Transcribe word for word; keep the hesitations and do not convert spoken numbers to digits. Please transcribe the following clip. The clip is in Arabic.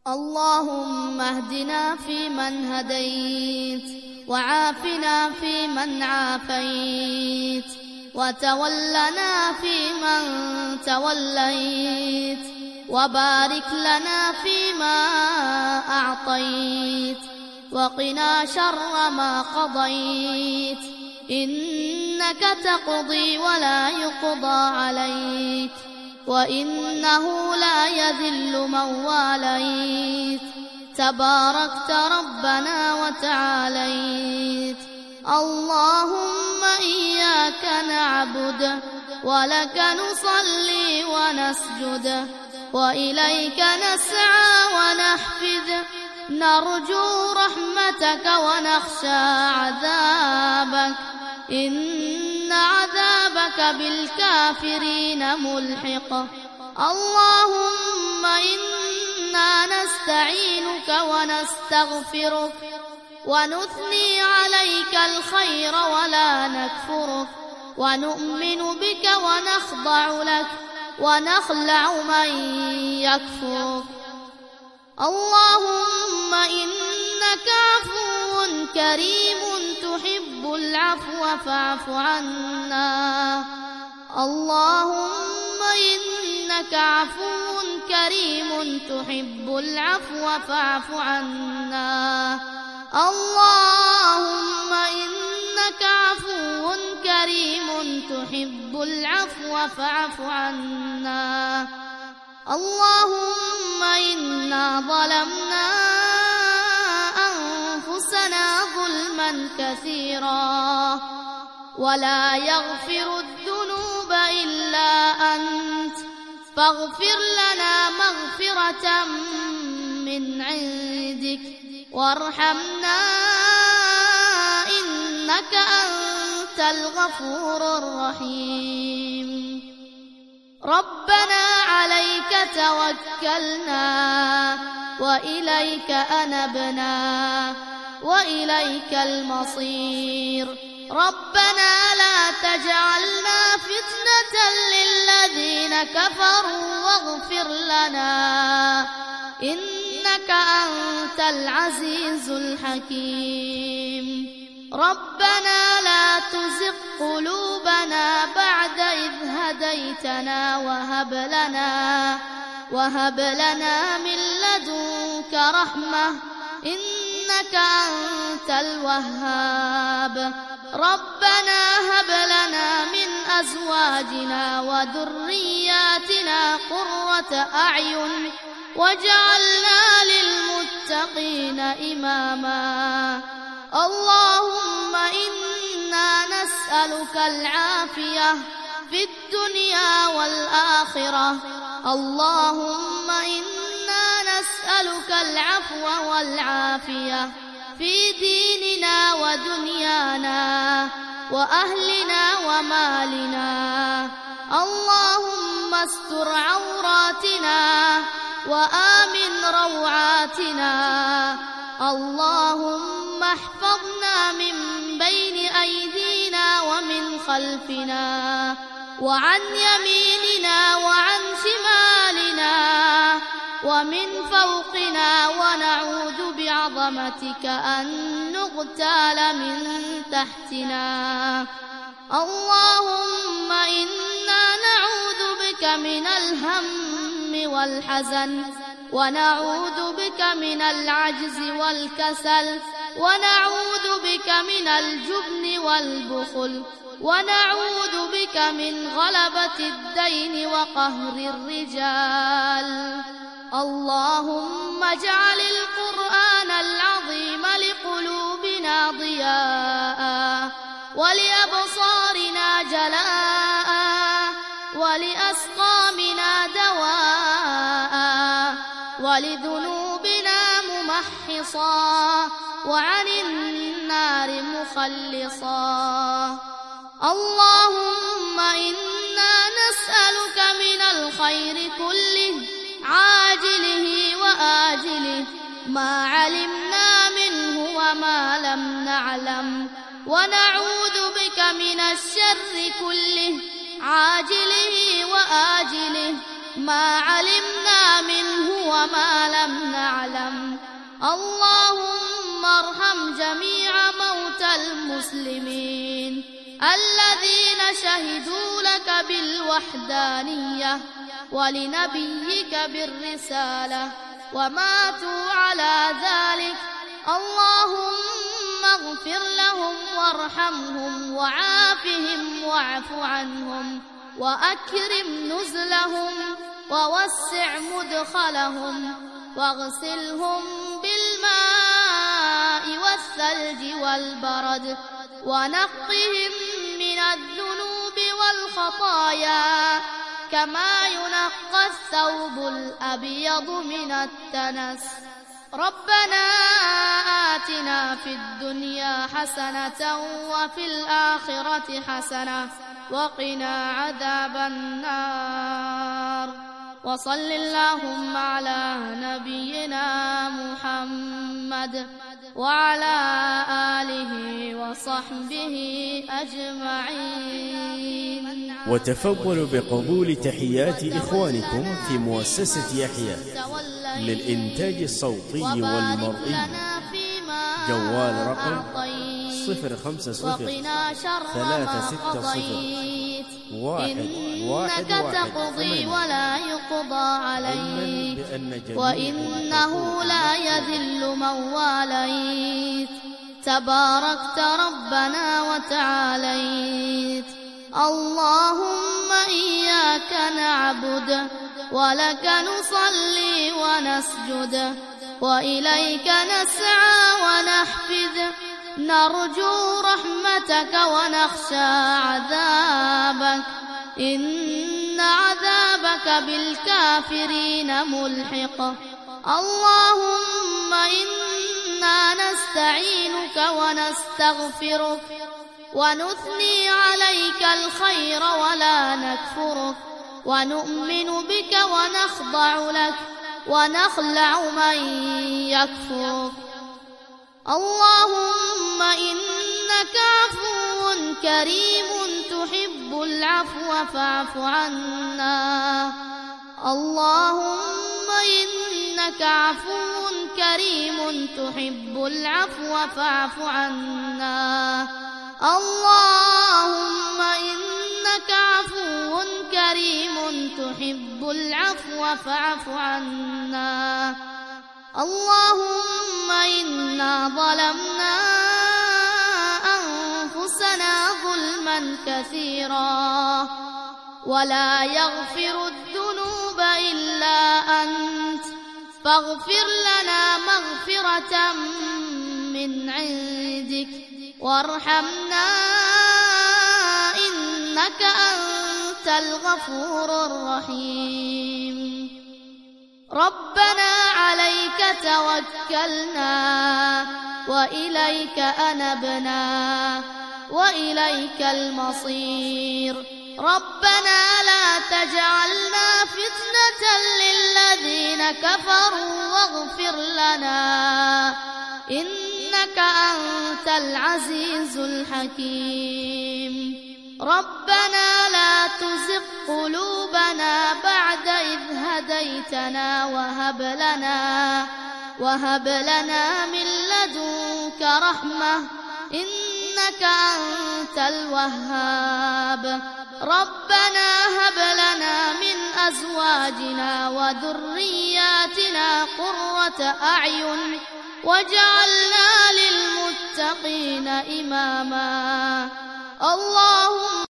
اللهم اهدنا فيمن هديت، وعافنا فيمن عافيت، وتولنا فيمن توليت، وبارك لنا فيما أعطيت، وقنا شر ما قضيت، إنك تقضي ولا يقضى عليك، وإنه لا يذل من واليت، تباركت ربنا وتعاليت. اللهم إياك نعبد ولك نصلي ونسجد، وإليك نسعى ونحفد، نرجو رحمتك ونخشى عذابك، إن عذابك بالكافرين ملحق. اللهم إنا نستعينك ونستغفرك، ونثني عليك الخير ولا نكفرك، ونؤمن بك ونخضع لك، ونخلع من يكفرك. اللهم إنك عفو كريم تحب العفو فاعف عنا. اللهم إنك عفو كريم تحب العفو فاعف عنا. اللهم إنك عفو كريم تحب العفو فاعف عنا. اللهم إنا ظلمنا أنفسنا ظلما كثيرا، ولا يغفر الذنوب إلا أنت، فاغفر لنا مغفرة من عندك، وارحمنا إنك أنت الغفور الرحيم. ربنا عليك توكلنا، وإليك أنبنا، وإليك المصير. ربنا لا تجعلنا فتنة للذين كفروا واغفر لنا، إنك أنت العزيز الحكيم. ربنا لا تزغ قلوبنا بعد إذ هديتنا، وهب لنا وهب لنا من لدنك رحمة، إنك أنت الوهاب. ربنا هب لنا من أزواجنا وذرياتنا قرة أعين، واجعلنا للمتقين إماما. اللهم إنا نسألك العافية في الدنيا والآخرة. اللهم إنا نسألك العفو والعافية في ديننا ودنيانا وأهلنا ومالنا. اللهم استر عوراتنا وآمن روعاتنا. اللهم احفظنا من بين أيدينا ومن خلفنا وعن يميننا وعن شمالنا ومن فوقنا، ونعوذ بعظمتك أن نغتال من تحتنا. اللهم إنا نعوذ بك من الهم والحزن، ونعوذ بك من العجز والكسل، ونعوذ بك من الجبن والبخل، ونعوذ بك من غلبة الدين وقهر الرجال. اللهم اجعل القرآن العظيم لقلوبنا ضياء، ولأبصارنا جلاء، ولأسقامنا دواء، ولذنوبنا ممحصا، وعن النار مخلصا. اللهم إنا نسألك من الخير كله عاجله وآجله، ما علمنا منه وما لم نعلم، ونعوذ بك من الشر كله عاجله وآجله، ما علمنا منه وما لم نعلم. اللهم ارحم جميع موتى المسلمين الذين شهدوا لك بالوحدانية ولنبيك بالرسالة وماتوا على ذلك. اللهم اغفر لهم وارحمهم وعافهم واعف عنهم وأكرم نزلهم ووسع مدخلهم واغسلهم بالماء والثلج والبرد ونقهم من الذنوب والخطايا كما ينقى الثوب الأبيض من الدنس. ربنا آتنا في الدنيا حسنة وفي الآخرة حسنة وقنا عذاب النار. وصل اللهم على نبينا محمد وعلى آله وصحبه أجمعين. وتفضلوا بقبول تحيات إخوانكم في مؤسسة يحيى للإنتاج الصوتي والمرئي. جوال رقم صفر خمسة صفر ثلاثة ستة صفر واحد واحد إنك تقضي ولا يقضى عليك وإنه لا يذل من واليت تباركت ربنا وتعاليت. اللهم إياك نعبد ولك نصلي ونسجد وإليك نسعى ونحفد نرجو رحمتك ونخشى عذابك إن عذابك بالكافرين ملحق. اللهم إنا نستعينك ونستغفرك ونثني عليك الخير ولا نكفرك ونؤمن بك ونخضع لك ونخلع من يكفرك. اللهم إنك عفو كريم تحب العفو فاعف عنا. اللهم إنك عفو كريم تحب العفو فاعف عنا. اللهم إنك عفو كريم تحب العفو فاعف عنا. اللهم إنا ظلمنا أنفسنا ظلما كثيرا ولا يغفر الذنوب إلا أنت فاغفر لنا مغفرة من عندك وارحمنا إنك أنت الغفور الرحيم. ربنا عليك توكلنا وإليك أنبنا وإليك المصير. ربنا لا تجعلنا فتنة للذين كفروا واغفر لنا إنك أنت العزيز الحكيم. ربنا لا تزغ قلوبنا بعد إذ هديتنا وهب لنا وهب لنا من لدنك رحمة إنك أنت الوهاب. ربنا هب لنا من أزواجنا وذرياتنا قرة أعين واجعلنا للمتقين إماما. الله